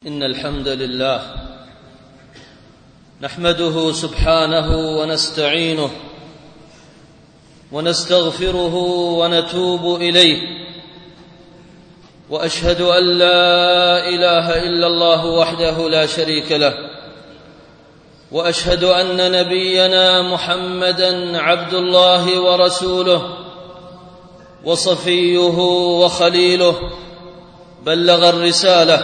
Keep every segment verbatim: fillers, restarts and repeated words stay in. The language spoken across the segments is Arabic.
إن الحمد لله نحمده سبحانه ونستعينه ونستغفره ونتوب إليه، وأشهد أن لا إله إلا الله وحده لا شريك له، وأشهد أن نبينا محمدًا عبد الله ورسوله وصفيه وخليله، بلغ الرسالة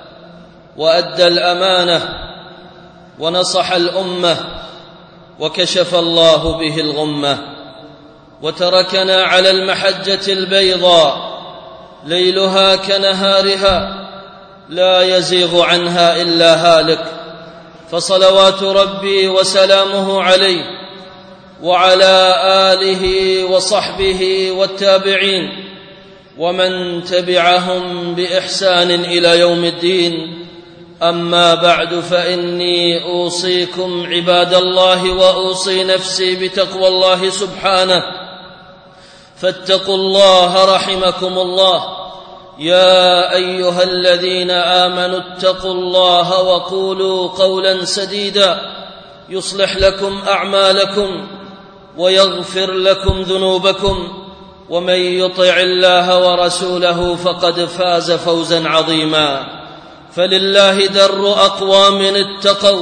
وأدى الأمانة ونصح الأمة وكشف الله به الغمة، وتركنا على المحجة البيضاء ليلها كنهارها لا يزيغ عنها إلا هالك، فصلوات ربي وسلامه عليه وعلى آله وصحبه والتابعين ومن تبعهم بإحسان إلى يوم الدين. أما بعد، فإني أوصيكم عباد الله وأوصي نفسي بتقوى الله سبحانه، فاتقوا الله رحمكم الله. يا أيها الذين آمنوا اتقوا الله وقولوا قولا سديدا يصلح لكم أعمالكم ويغفر لكم ذنوبكم، ومن يطع الله ورسوله فقد فاز فوزا عظيما. فلله در أقوام اتقوا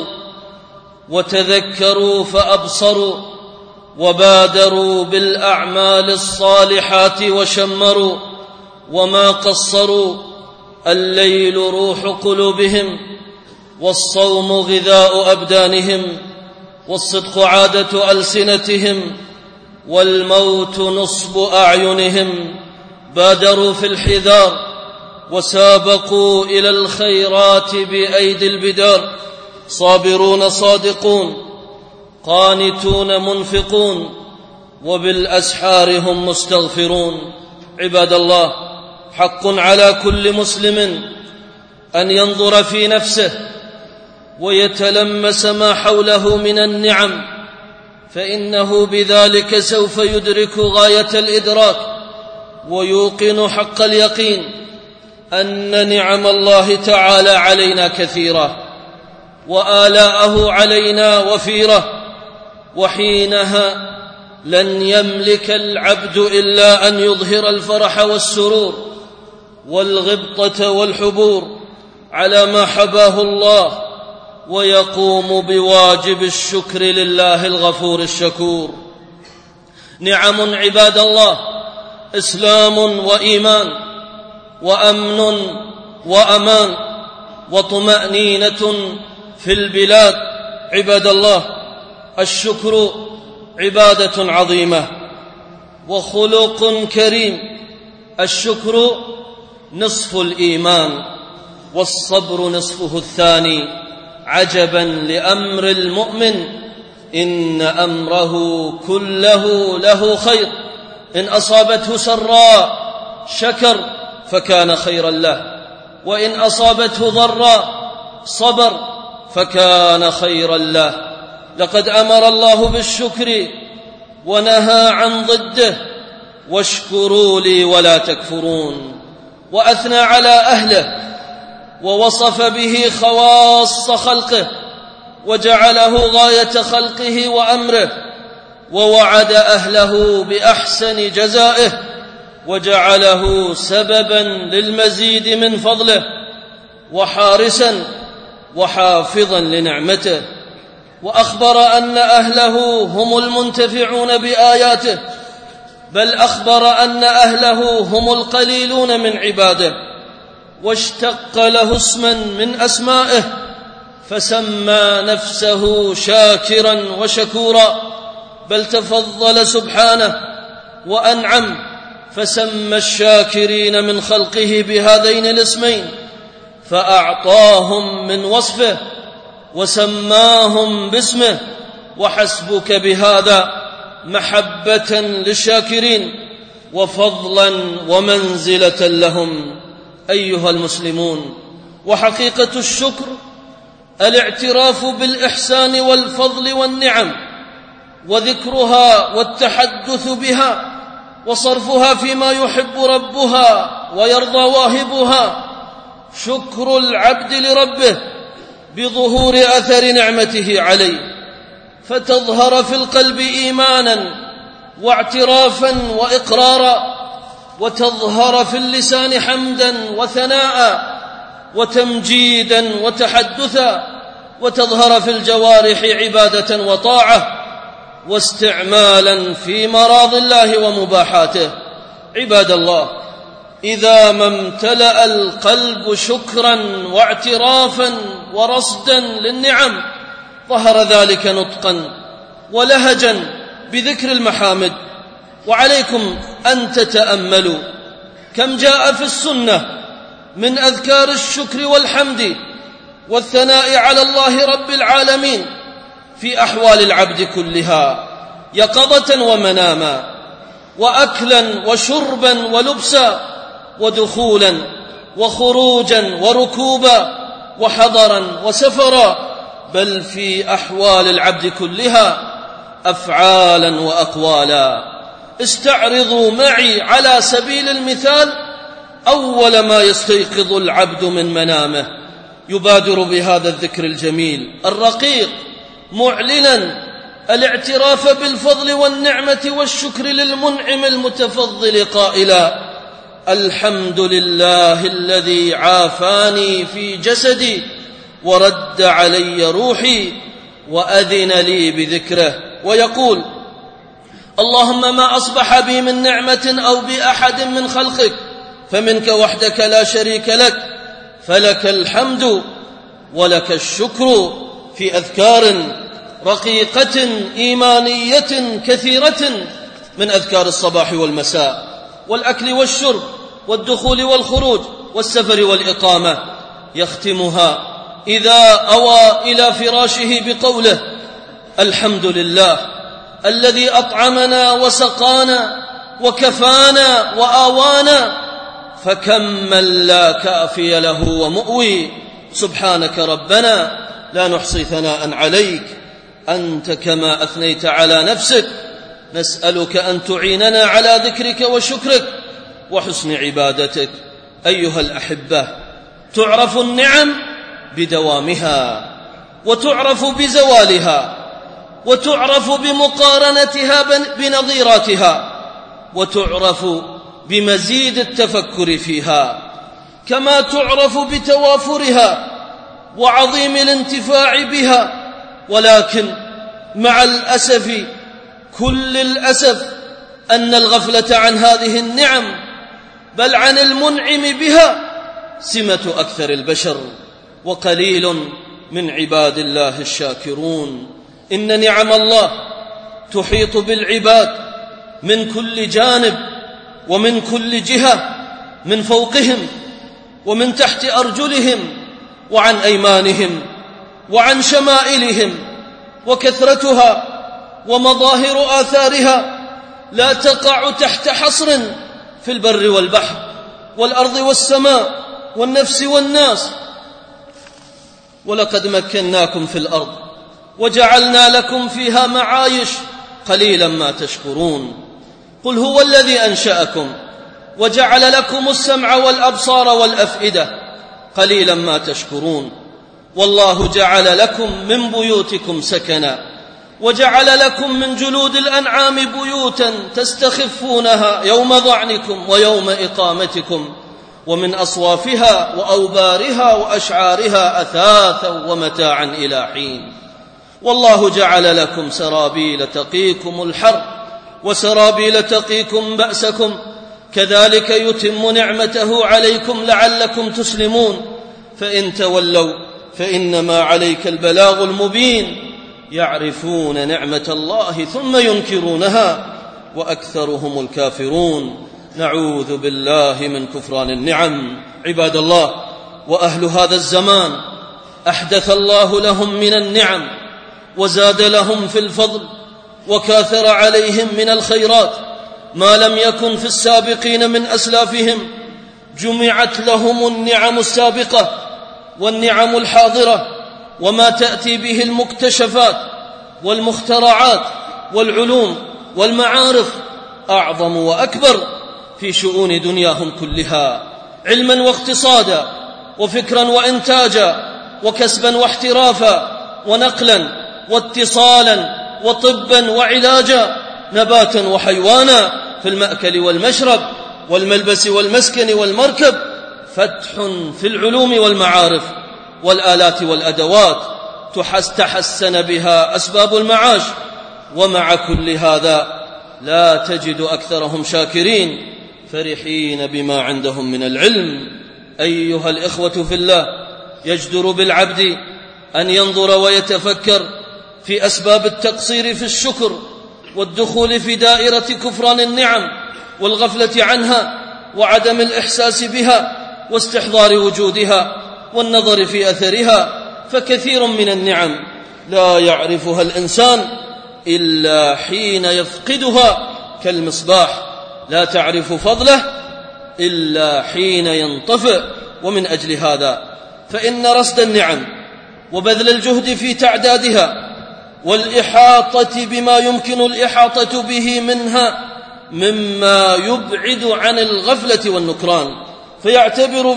وتذكروا فأبصروا وبادروا بالأعمال الصالحات وشمروا، وما قصروا. الليل روح قلوبهم، والصوم غذاء أبدانهم، والصدق عادة ألسنتهم، والموت نصب أعينهم. بادروا في الحذار وسابقوا إلى الخيرات بأيدي البدار، صابرون صادقون قانتون منفقون، وبالأسحار هم مستغفرون. عباد الله، حق على كل مسلم أن ينظر في نفسه ويتلمس ما حوله من النعم، فإنه بذلك سوف يدرك غاية الإدراك ويوقن حق اليقين أن نعم الله تعالى علينا كثيرة وآلاءه علينا وفيرة، وحينها لن يملك العبد إلا أن يظهر الفرح والسرور والغبطة والحبور على ما حباه الله، ويقوم بواجب الشكر لله الغفور الشكور. نعم عباد الله، إسلام وإيمان وأمن وأمان وطمأنينة في البلاد. عباد الله، الشكر عبادة عظيمة وخلق كريم. الشكر نصف الإيمان، والصبر نصفه الثاني. عجبا لأمر المؤمن، إن أمره كله له خير، إن أصابته سراء شكر فكان خيرا له، وإن أصابته ضراء صبر فكان خيرا له. لقد أمر الله بالشكر ونهى عن ضده: واشكروا لي ولا تكفرون. وأثنى على أهله ووصف به خواص خلقه، وجعله غاية خلقه وأمره، ووعد أهله بأحسن جزائه، وجعله سببا للمزيد من فضله، وحارسا وحافظا لنعمته. وأخبر أن أهله هم المنتفعون بآياته، بل أخبر أن أهله هم القليلون من عباده، واشتق له اسما من أسمائه فسمى نفسه شاكرا وشكورا، بل تفضل سبحانه وأنعم فسمى الشاكرين من خلقه بهذين الاسمين، فأعطاهم من وصفه وسماهم باسمه. وحسبك بهذا محبة للشاكرين وفضلا ومنزلة لهم. أيها المسلمون، وحقيقة الشكر الاعتراف بالإحسان والفضل والنعم، وذكرها والتحدث بها، وصرفها فيما يحب ربها ويرضى واهبها، شكر العبد لربه بظهور أثر نعمته عليه، فتظهر في القلب إيمانا واعترافا وإقرارا، وتظهر في اللسان حمدا وثناء وتمجيدا وتحدثا، وتظهر في الجوارح عبادة وطاعة واستعمالا في مراض الله ومباحاته. عباد الله، إذا ما امتلأ القلب شكرا واعترافا ورصدا للنعم ظهر ذلك نطقا ولهجا بذكر المحامد. وعليكم أن تتأملوا كم جاء في السنة من أذكار الشكر والحمد والثناء على الله رب العالمين في أحوال العبد كلها، يقظة ومناما، وأكلا وشربا ولبسا، ودخولا وخروجا وركوبا، وحضرا وسفرا، بل في أحوال العبد كلها أفعالا وأقوالا. استعرضوا معي على سبيل المثال أول ما يستيقظ العبد من منامه، يبادر بهذا الذكر الجميل الرقيق معلنا الاعتراف بالفضل والنعمة والشكر للمنعم المتفضل قائلا: الحمد لله الذي عافاني في جسدي ورد علي روحي وأذن لي بذكره. ويقول: اللهم ما أصبح بي من نعمة أو بأحد من خلقك فمنك وحدك لا شريك لك، فلك الحمد ولك الشكر، في أذكار رقيقة إيمانية كثيرة من أذكار الصباح والمساء والأكل والشرب والدخول والخروج والسفر والإقامة. يختمها إذا أوى إلى فراشه بقوله: الحمد لله الذي أطعمنا وسقانا وكفانا وآوانا، فكم من لا كافي له ومؤوي. سبحانك ربنا لا نحصي ثناء عليك، أنت كما أثنيت على نفسك. نسألك أن تعيننا على ذكرك وشكرك وحسن عبادتك. أيها الأحبة، تعرف النعم بدوامها، وتعرف بزوالها، وتعرف بمقارنتها بنظيراتها، وتعرف بمزيد التفكر فيها، كما تعرف بتوافرها وعظيم الانتفاع بها. ولكن مع الأسف، كل الأسف، أن الغفلة عن هذه النعم بل عن المنعم بها سمة أكثر البشر، وقليل من عباد الله الشاكرون. إن نعم الله تحيط بالعباد من كل جانب ومن كل جهة، من فوقهم ومن تحت أرجلهم وعن أيمانهم وعن شمائلهم، وكثرتها ومظاهر آثارها لا تقع تحت حصر في البر والبحر والأرض والسماء والنفس والناس. ولقد مكناكم في الأرض وجعلنا لكم فيها معايش قليلا ما تشكرون. قل هو الذي أنشأكم وجعل لكم السمع والأبصار والأفئدة قليلا ما تشكرون. والله جعل لكم من بيوتكم سكنا، وجعل لكم من جلود الأنعام بيوتا تستخفونها يوم ظعنكم ويوم إقامتكم، ومن أصوافها وأوبارها وأشعارها أثاثا ومتاعا إلى حين. والله جعل لكم سرابيل تقيكم الحر وسرابيل تقيكم بأسكم، كذلك يتم نعمته عليكم لعلكم تسلمون. فإن تولوا فإنما عليك البلاغ المبين. يعرفون نعمة الله ثم ينكرونها وأكثرهم الكافرون. نعوذ بالله من كفران النعم. عباد الله، وأهل هذا الزمان أحدث الله لهم من النعم وزاد لهم في الفضل وكاثر عليهم من الخيرات ما لم يكن في السابقين من أسلافهم. جمعت لهم النعم السابقة والنعم الحاضرة وما تأتي به المكتشفات والمخترعات والعلوم والمعارف أعظم وأكبر في شؤون دنياهم كلها، علما واقتصادا وفكرا وإنتاجا وكسبا واحترافا ونقلا واتصالا وطبا وعلاجا، نباتا وحيوانا، في المأكل والمشرب والملبس والمسكن والمركب، فتح في العلوم والمعارف والآلات والأدوات تحسن بها أسباب المعاش. ومع كل هذا لا تجد أكثرهم شاكرين فرحين بما عندهم من العلم. أيها الإخوة في الله، يجدر بالعبد أن ينظر ويتفكر في أسباب التقصير في الشكر والدخول في دائرة كفران النعم والغفلة عنها وعدم الإحساس بها واستحضار وجودها والنظر في أثرها. فكثير من النعم لا يعرفها الإنسان إلا حين يفقدها، كالمصباح لا تعرف فضله إلا حين ينطفئ. ومن أجل هذا فإن رصد النعم وبذل الجهد في تعدادها والإحاطة بما يمكن الإحاطة به منها مما يبعد عن الغفلة والنكران، فيعتبر,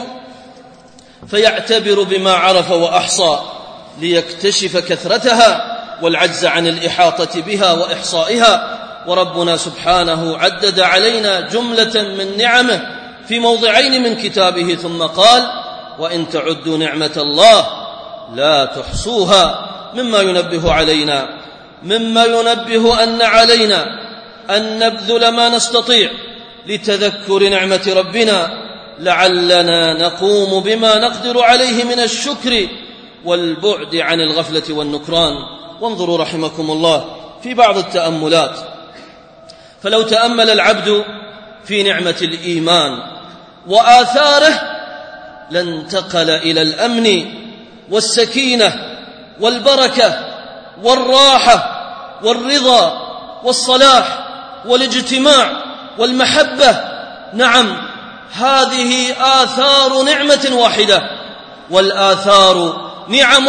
فيعتبر بما عرف وأحصى ليكتشف كثرتها والعجز عن الإحاطة بها وإحصائها. وربنا سبحانه عدد علينا جملة من نعمه في موضعين من كتابه ثم قال: وإن تعدوا نعمة الله لا تحصوها، مما ينبه علينا مما ينبه أن علينا أن نبذل ما نستطيع لتذكر نعمة ربنا، لعلنا نقوم بما نقدر عليه من الشكر والبعد عن الغفلة والنكران. وانظروا رحمكم الله في بعض التأملات، فلو تأمل العبد في نعمة الإيمان وآثاره لانتقل إلى الأمن والسكينة والبركة والراحة والرضا والصلاح والاجتماع والمحبة. نعم، هذه آثار نعمة واحدة، والآثار نعم،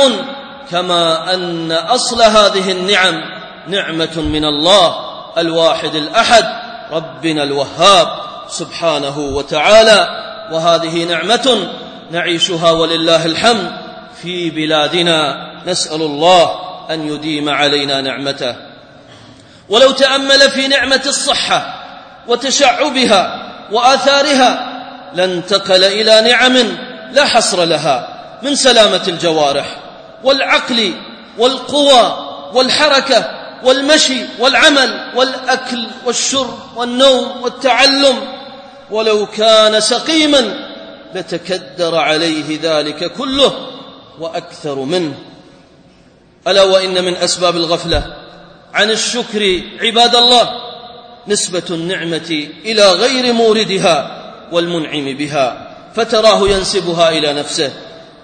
كما أن أصل هذه النعم نعمة من الله الواحد الأحد ربنا الوهاب سبحانه وتعالى. وهذه نعمة نعيشها ولله الحمد في بلادنا، نسأل الله أن يديم علينا نعمته. ولو تأمل في نعمة الصحة وتشعبها وآثارها لانتقل إلى نعم لا حصر لها، من سلامة الجوارح والعقل والقوى والحركة والمشي والعمل والأكل والشرب والنوم والتعلم. ولو كان سقيما لتكدر عليه ذلك كله وأكثر منه. ألا وإن من أسباب الغفلة عن الشكر عباد الله نسبة النعمة إلى غير موردها والمنعم بها، فتراه ينسبها إلى نفسه: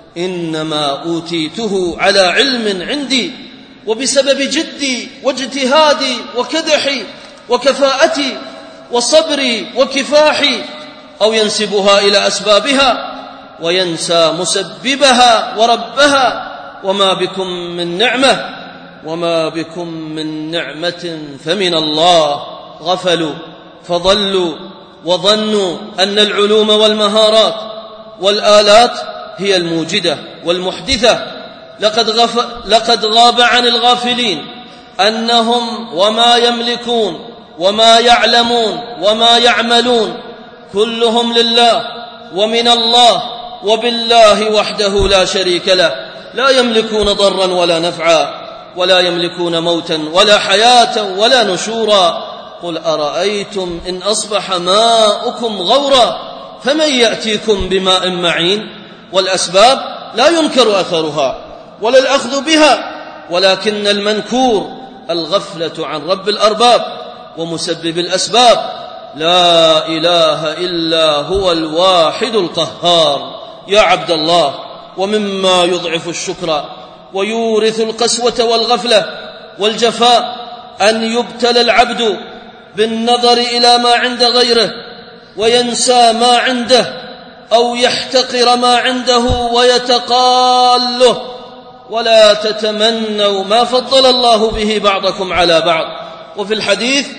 إنما أوتيته على علم عندي وبسبب جدي واجتهادي وكدحي وكفاءتي وصبري وكفاحي. أو ينسبها إلى أسبابها وينسى مسببها وربها. وما بكم من نعمة وما بكم من نعمة فمن الله. غفلوا فضلوا وظنوا أن العلوم والمهارات والآلات هي الموجدة والمحدثة. لقد, غف... لقد غاب عن الغافلين أنهم وما يملكون وما يعلمون وما يعملون كلهم لله ومن الله وبالله وحده لا شريك له، لا يملكون ضرا ولا نفعا ولا يملكون موتا ولا حياة ولا نشورا. قل أرأيتم إن أصبح ماؤكم غورا فمن يأتيكم بماء معين. والأسباب لا ينكر أثرها ولا الأخذ بها، ولكن المنكور الغفلة عن رب الأرباب ومسبب الأسباب. لا إله إلا هو الواحد القهار. يا عبد الله، ومما يضعف الشكر ويورث القسوة والغفلة والجفاء أن يبتلى العبد بالنظر إلى ما عند غيره وينسى ما عنده، أو يحتقر ما عنده ويتقاله. ولا تتمنوا ما فضل الله به بعضكم على بعض. وفي الحديث: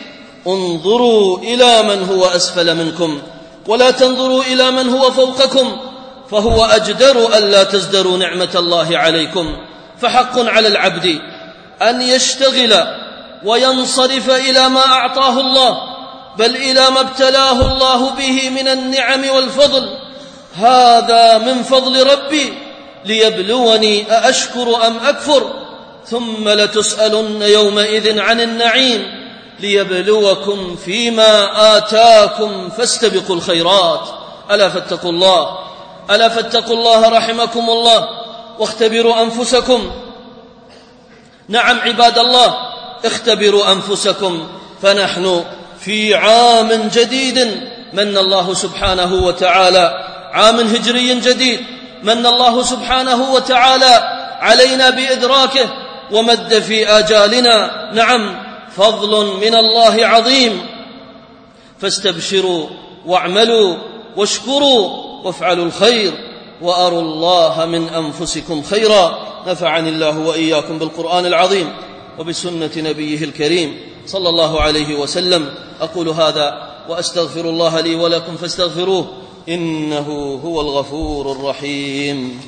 انظروا إلى من هو أسفل منكم ولا تنظروا إلى من هو فوقكم، فهو أجدر ألا تزدروا نعمة الله عليكم. فحق على العبد أن يشتغل وينصرف إلى ما أعطاه الله، بل إلى ما ابتلاه الله به من النعم والفضل. هذا من فضل ربي ليبلوني أأشكر أم أكفر، ثم لتسألن يومئذ عن النعيم ليبلوكم فيما آتاكم فاستبقوا الخيرات. ألا فاتقوا الله، ألا فاتقوا الله رحمكم الله، واختبروا أنفسكم. نعم عباد الله، اختبروا أنفسكم، فنحن في عام جديد من الله سبحانه وتعالى، عام هجري جديد من الله سبحانه وتعالى علينا بإدراكه ومد في آجالنا. نعم فضل من الله عظيم، فاستبشروا واعملوا واشكروا وافعلوا الخير وأروا الله من أنفسكم خيرا. نفعني الله وإياكم بالقرآن العظيم وبسنة نبيه الكريم صلى الله عليه وسلم. أقول هذا وأستغفر الله لي ولكم فاستغفروه إنه هو الغفور الرحيم.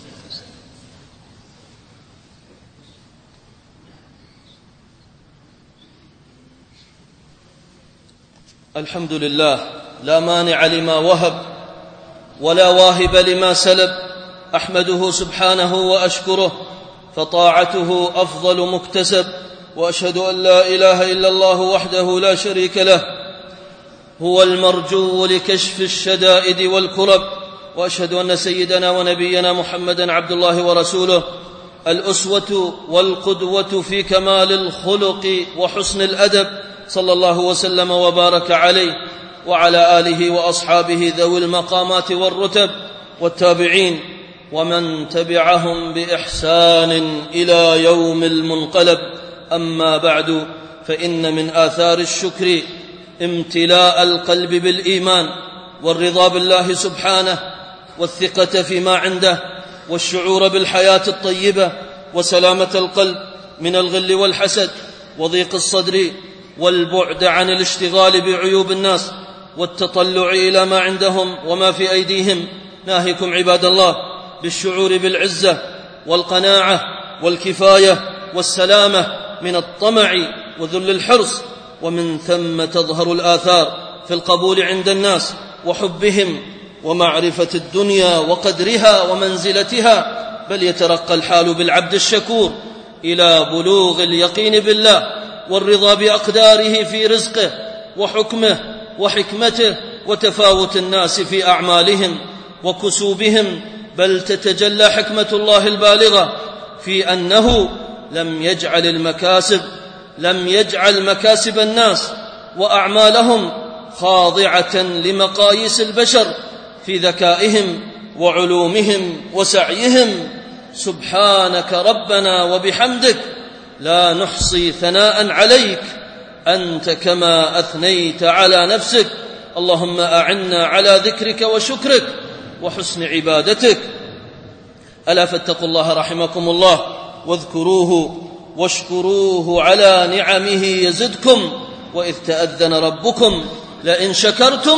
الحمد لله، لا مانع لما وهب ولا واهب لما سلب. أحمده سبحانه وأشكره، فطاعته أفضل مكتسب. وأشهد أن لا إله إلا الله وحده لا شريك له، هو المرجو لكشف الشدائد والكرب. وأشهد أن سيدنا ونبينا محمدا عبد الله ورسوله، الأسوة والقدوة في كمال الخلق وحسن الأدب، صلى الله وسلم وبارك عليه وعلى آله وأصحابه ذوي المقامات والرتب، والتابعين ومن تبعهم بإحسان إلى يوم المنقلب. أما بعد، فإن من آثار الشكر امتلاء القلب بالإيمان والرضا بالله سبحانه، والثقة فيما عنده، والشعور بالحياة الطيبة، وسلامة القلب من الغل والحسد وضيق الصدر، والبعد عن الاشتغال بعيوب الناس، والتطلع إلى ما عندهم وما في أيديهم. ناهيكم عباد الله بالشعور بالعزة والقناعة والكفاية والسلامة من الطمع وذل الحرص، ومن ثم تظهر الآثار في القبول عند الناس وحبهم ومعرفة الدنيا وقدرها ومنزلتها. بل يترقى الحال بالعبد الشكور إلى بلوغ اليقين بالله والرضا بأقداره في رزقه وحكمه وحكمته، وتفاوت الناس في أعمالهم وكسوبهم. بل تتجلى حكمة الله البالغة في أنه لم يجعل المكاسب لم يجعل مكاسب الناس وأعمالهم خاضعة لمقاييس البشر في ذكائهم وعلومهم وسعيهم. سبحانك ربنا وبحمدك، لا نحصي ثناء عليك، أنت كما أثنيت على نفسك. اللهم أعنا على ذكرك وشكرك وحسن عبادتك. ألا فاتقوا الله رحمكم الله، واذكروه واشكروه على نعمه يزدكم، وإذ تأذن ربكم لئن شكرتم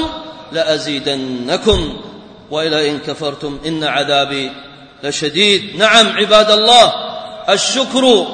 لأزيدنكم ولئن كفرتم إن عذابي لشديد. نعم عباد الله، الشكر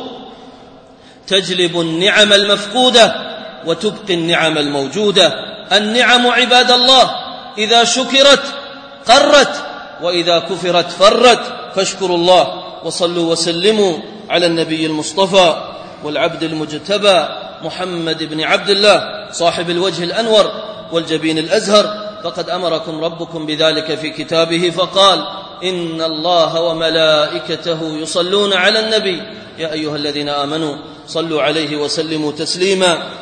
تجلب النعم المفقودة وتبقي النعم الموجودة. النعم عباد الله إذا شكرت قرت، وإذا كفرت فرت. فاشكروا الله وصلوا وسلموا على النبي المصطفى والعبد المجتبى محمد بن عبد الله صاحب الوجه الأنور والجبين الأزهر. فقد أمركم ربكم بذلك في كتابه فقال: إن الله وملائكته يصلون على النبي يا أيها الذين آمنوا صلوا عليه وسلموا تسليما.